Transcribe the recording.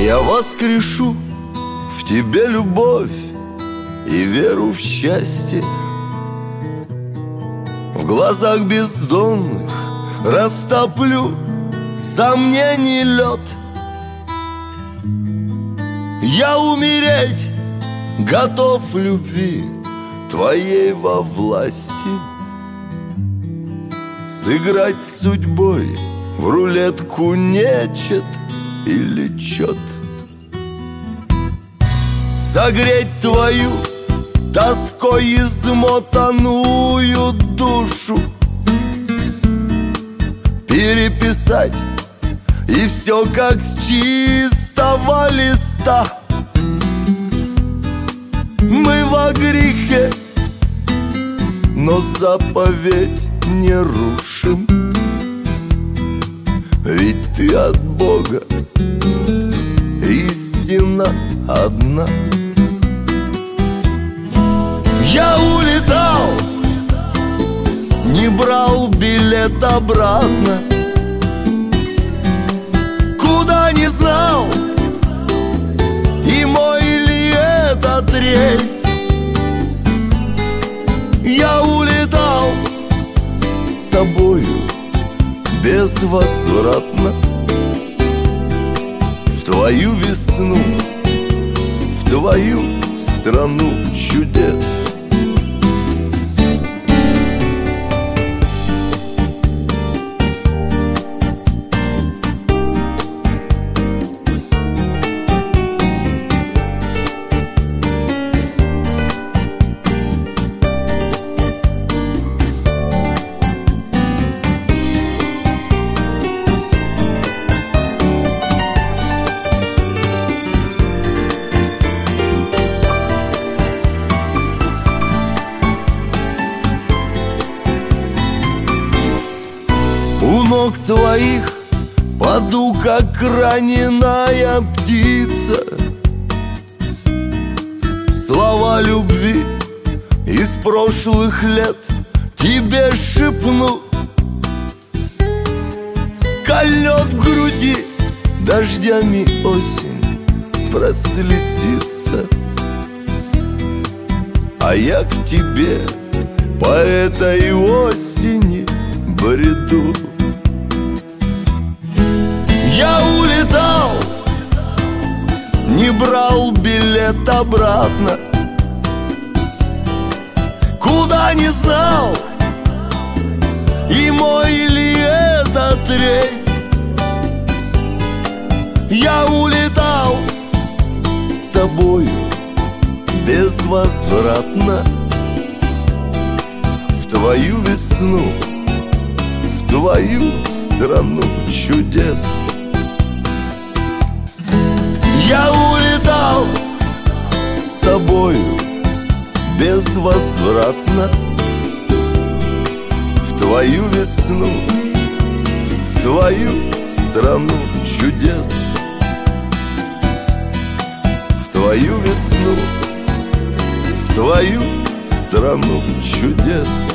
Я воскрешу в тебе любовь и веру в счастье. В глазах бездонных растоплю сомнений лед. Я умереть готов любви твоей во власти, сыграть с судьбой в рулетку нечет или чет, согреть твою тоской измотанную душу, переписать и все как с чистого листа. Мы во грехе, но заповедь не рушим, ведь ты от Бога, истина одна. Я улетал, не брал билет обратно, куда не знал, и мой ли этот рейс. Я улетал с тобою безвозвратно в твою весну, в твою страну чудес. У ног твоих паду, как раненая птица. Слова любви из прошлых лет тебе шепну. Кольнет в груди дождями осень, прослезится, а я к тебе по этой осени бреду. Я улетал, не брал билет обратно, куда не знал, и мой ли этот рейс. Я улетал с тобою безвозвратно в твою весну, в твою страну чудес. Я улетал с тобою безвозвратно в твою весну, в твою страну чудес. В твою весну, в твою страну чудес.